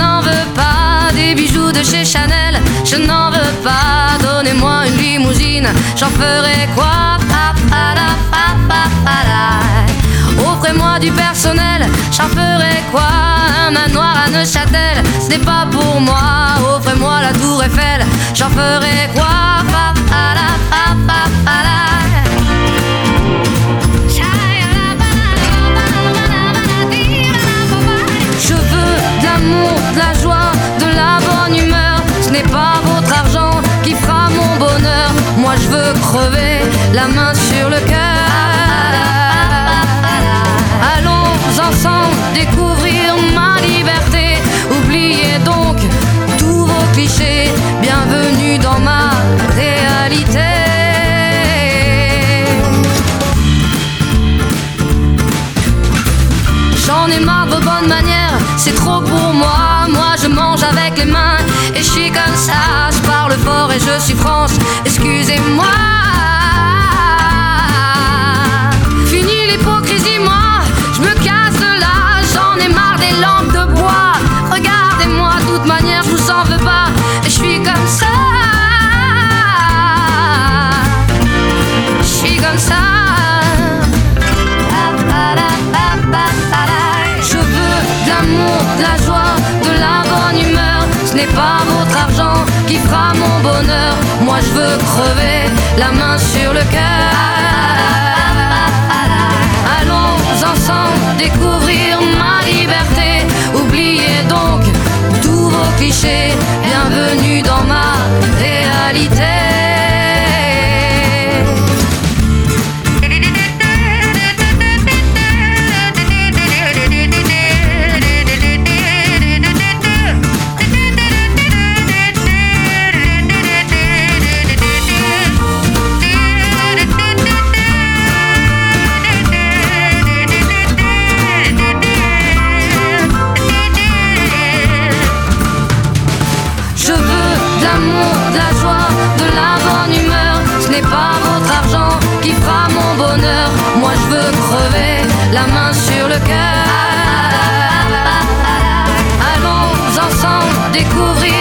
n'en veux pas des bijoux de chez Chanel, je n'en veux pas. Donnez-moi une limousine, j'en ferai quoi? Offrez-moi du personnel, j'en ferai quoi? Un manoir à Neuchâtel, ce n'est pas pour moi. Offrez-moi la tour Eiffel, j'en ferai quoi? Je veux de l'amour, de la joie, de la bonne humeur. Ce n'est pas votre argent qui fera mon bonheur. Moi je veux crever, la main sur le cœur. Allons ensemble découvrir ma liberté. Oubliez donc tous vos clichés. Bienvenue dans ma réalité. J'en ai marre de vos bonnes manières, c'est trop pour moi. Moi je mange avec les mains et je suis comme ça. Je parle fort et je suis franche, excusez-moi. Fini l'hypocrisie, moi je me casse de là. J'en ai marre des lampes de bois. Regardez-moi, de toute manière je vous en veux pas. Et je suis comme ça. Je suis comme ça. Je veux de l'amour, de la joie, de la bonne humeur. Ce n'est pas votre argent qui fera mon bonheur. Moi je veux crever, la main sur le cœur. Allons ensemble découvrir ma liberté. Oubliez donc tous vos clichés. Bienvenue dans ma réalité. De la joie, de la bonne humeur. Ce n'est pas votre argent qui fera mon bonheur. Moi je veux crever, la main sur le cœur. Allons ensemble découvrir